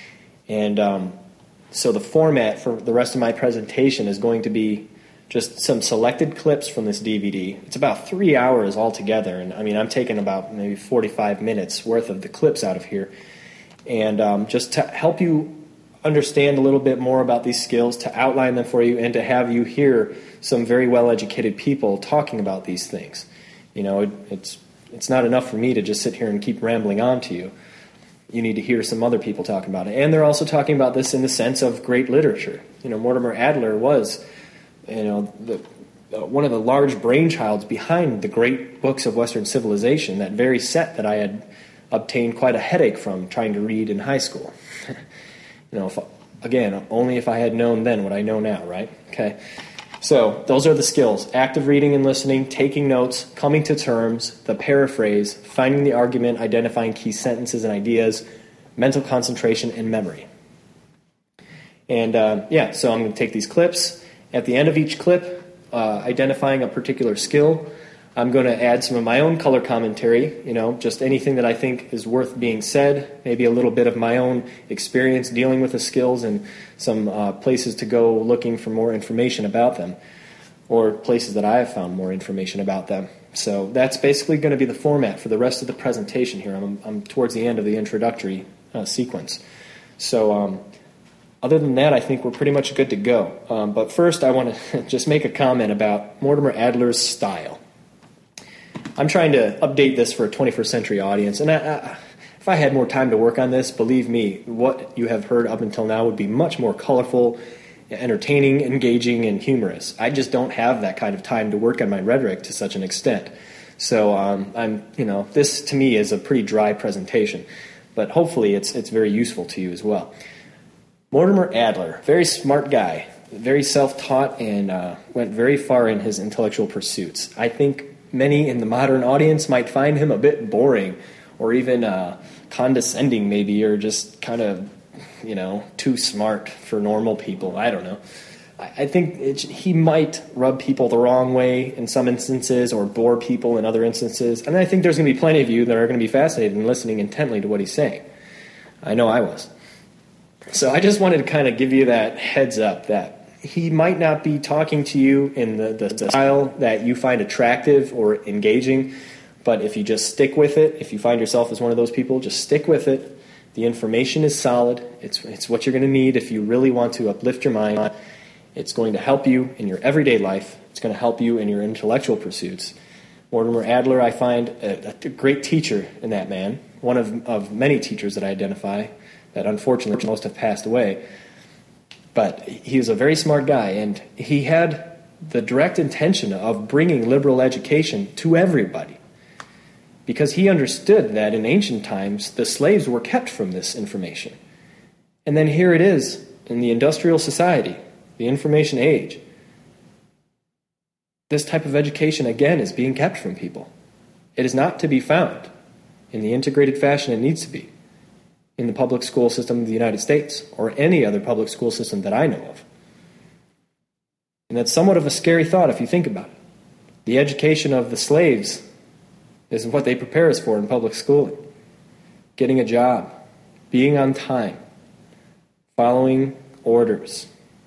And so the format for the rest of my presentation is going to be just some selected clips from this DVD. It's about 3 hours altogether, and I mean, I'm taking about maybe 45 minutes worth of the clips out of here. And just to help you understand a little bit more about these skills, to outline them for you, and to have you hear some very well-educated people talking about these things. You know, it's not enough for me to just sit here and keep rambling on to you. You need to hear some other people talking about it. And they're also talking about this in the sense of great literature. You know, Mortimer Adler was, you know, one of the large brainchilds behind the great books of Western civilization, that very set that I had obtained quite a headache from trying to read in high school. You know, only if I had known then what I know now, right? Okay. So those are the skills: active reading and listening, taking notes, coming to terms, the paraphrase, finding the argument, identifying key sentences and ideas, mental concentration, and memory. And so I'm going to take these clips. At the end of each clip, identifying a particular skill, I'm going to add some of my own color commentary, you know, just anything that I think is worth being said, maybe a little bit of my own experience dealing with the skills and some places to go looking for more information about them, or places that I have found more information about them. So that's basically going to be the format for the rest of the presentation here. I'm towards the end of the introductory sequence. So other than that, I think we're pretty much good to go. But first, I want to just make a comment about Mortimer Adler's style. I'm trying to update this for a 21st century audience, and if I had more time to work on this, believe me, what you have heard up until now would be much more colorful, entertaining, engaging, and humorous. I just don't have that kind of time to work on my rhetoric to such an extent. So this to me is a pretty dry presentation, but hopefully it's very useful to you as well. Mortimer Adler, very smart guy, very self-taught, and went very far in his intellectual pursuits. I think many in the modern audience might find him a bit boring, or even condescending maybe, or just kind of, too smart for normal people. I don't know. I think he might rub people the wrong way in some instances, or bore people in other instances. And I think there's going to be plenty of you that are going to be fascinated and listening intently to what he's saying. I know I was. So I just wanted to kind of give you that heads up that he might not be talking to you in the style that you find attractive or engaging, but if you just stick with it, if you find yourself as one of those people, just stick with it. The information is solid. It's what you're going to need if you really want to uplift your mind. It's going to help you in your everyday life. It's going to help you in your intellectual pursuits. Mortimer Adler, I find a great teacher in that man, one of many teachers that I identify that unfortunately most have passed away. But he was a very smart guy, and he had the direct intention of bringing liberal education to everybody, because he understood that in ancient times the slaves were kept from this information. And then here it is in the industrial society, the information age. This type of education, again, is being kept from people. It is not to be found in the integrated fashion it needs to be in the public school system of the United States, or any other public school system that I know of. And that's somewhat of a scary thought if you think about it. The education of the slaves is what they prepare us for in public schooling. Getting a job, being on time, following orders.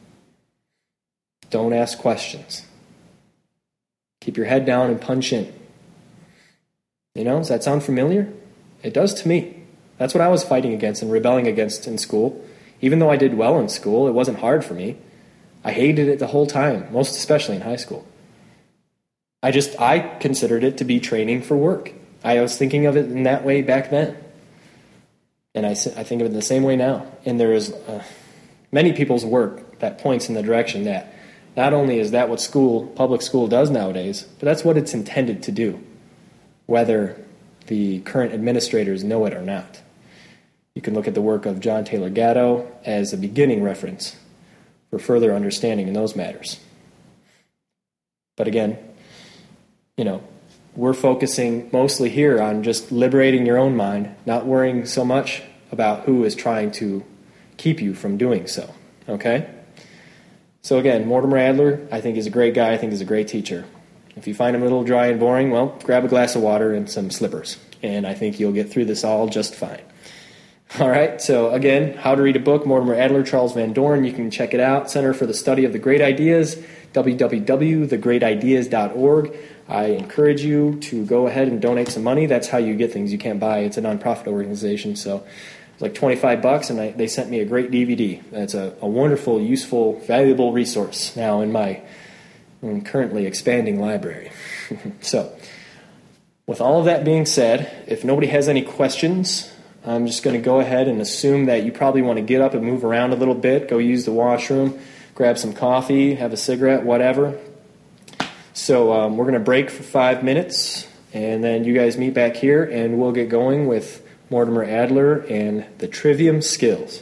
Don't ask questions. Keep your head down and punch in. Does that sound familiar? It does to me. That's what I was fighting against and rebelling against in school. Even though I did well in school, it wasn't hard for me. I hated it the whole time, most especially in high school. I considered it to be training for work. I was thinking of it in that way back then. And I think of it the same way now. And there is many people's work that points in the direction that not only is that what public school does nowadays, but that's what it's intended to do, whether the current administrators know it or not. You can look at the work of John Taylor Gatto as a beginning reference for further understanding in those matters. But again, we're focusing mostly here on just liberating your own mind, not worrying so much about who is trying to keep you from doing so. Okay? So again, Mortimer Adler, I think, is a great guy. I think he's a great teacher. If you find him a little dry and boring, well, grab a glass of water and some slippers, and I think you'll get through this all just fine. All right, so again, How to Read a Book, Mortimer Adler, Charles Van Doren. You can check it out, Center for the Study of the Great Ideas, www.thegreatideas.org. I encourage you to go ahead and donate some money. That's how you get things you can't buy. It's a nonprofit organization, so it's like $25, and they sent me a great DVD. It's a wonderful, useful, valuable resource now in my currently expanding library. So, with all of that being said, if nobody has any questions, I'm just going to go ahead and assume that you probably want to get up and move around a little bit, go use the washroom, grab some coffee, have a cigarette, whatever. So we're going to break for 5 minutes, and then you guys meet back here, and we'll get going with Mortimer Adler and the Trivium Skills.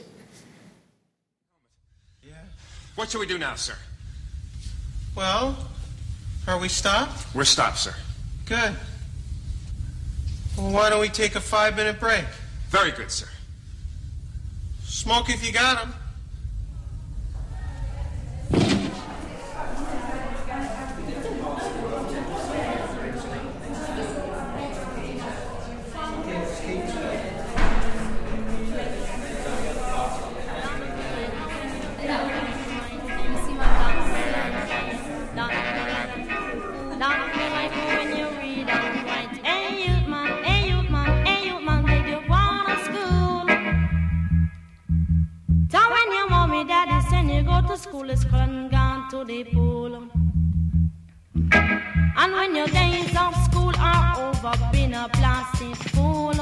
Yeah. What shall we do now, sir? Well, are we stopped? We're stopped, sir. Good. Well, why don't we take a 5-minute break? Very good, sir. Smoke if you got 'em. School is gone to the pool. And when your days of school are over, been a plastic fool.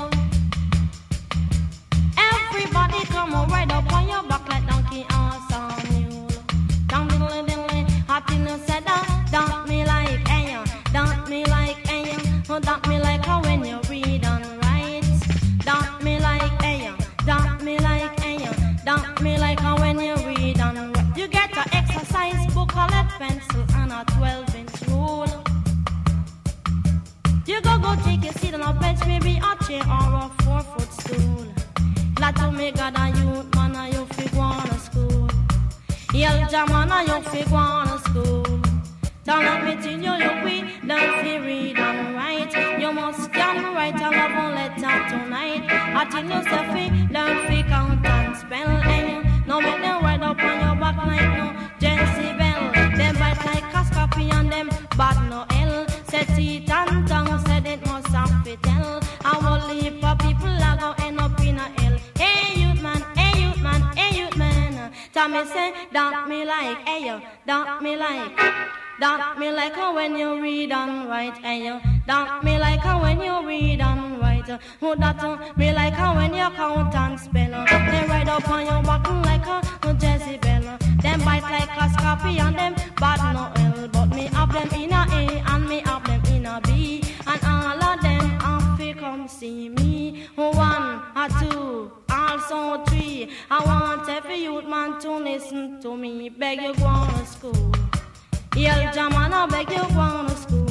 Everybody come right up on your back like donkey or some mule. Down diddly diddly, hot in the cedar. Don't me like air, don't me like air. Don't me like how when you read and write. Don't me like air, don't me like air. Don't me like how when you read and write. You get an exercise book, a lead pencil, and a 12-inch rule. You go take a seat on a bench, maybe a chair or a 4-foot stool. Glad to make God a youth man, and you fi go on to school. Elder man, and you fi go on to school. Don't let me tell you, we don't fi read and write. You must can write a love letter tonight. I tell you, Sophie, don't fi count and spell. No make them wide up on your back like no Jezebel. Them bite like Cascopy and them bad no L. Set it and tongue, said it must have to tell. I will leave for people I go end up in a L. Hey youth man, hey youth man, hey youth man. Tell me say, don't me like, hey yo, don't me like. Don't me like her when you read and write, hey yo. Don't me like her when you read and write. Who that me like her when you count and spell. They ride up on your back like a Jezebel. Them bite like a scorpion and them bad no L. But me have them in a A and me have them in a B. And all of them have to come see me. 1 or 2, also 3. I want every youth man to listen to me. Beg you go on to school. Elder man, I beg you go on to school.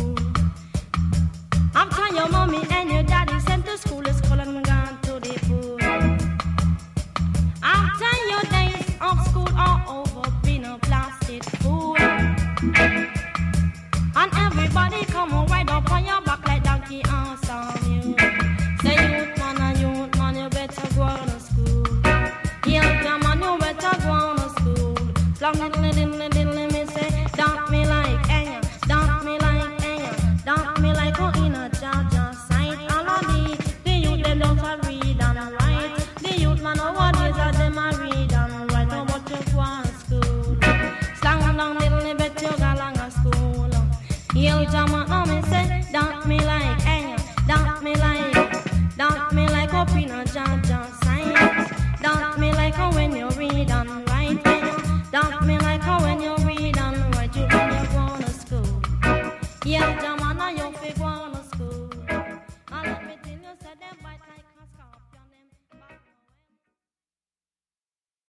After your mommy and your daddy sent to school, is calling gone to the pool. After your days of school are over, been a plastic fool. And everybody come right up on your back like donkey or some mule. Say youth man, you better go on to school. Elder man, you better go on to school. Long diddly diddly diddly, me say, don't me like air, don't me like air, don't me like oh in a Georgia sight. All of the youth they don't read and write. The youth man nowadays are them a read and write. Oh, but you go to school. Slang down diddly, bet you go along a school. Elder man, me say, don't me like air, don't me like when you read and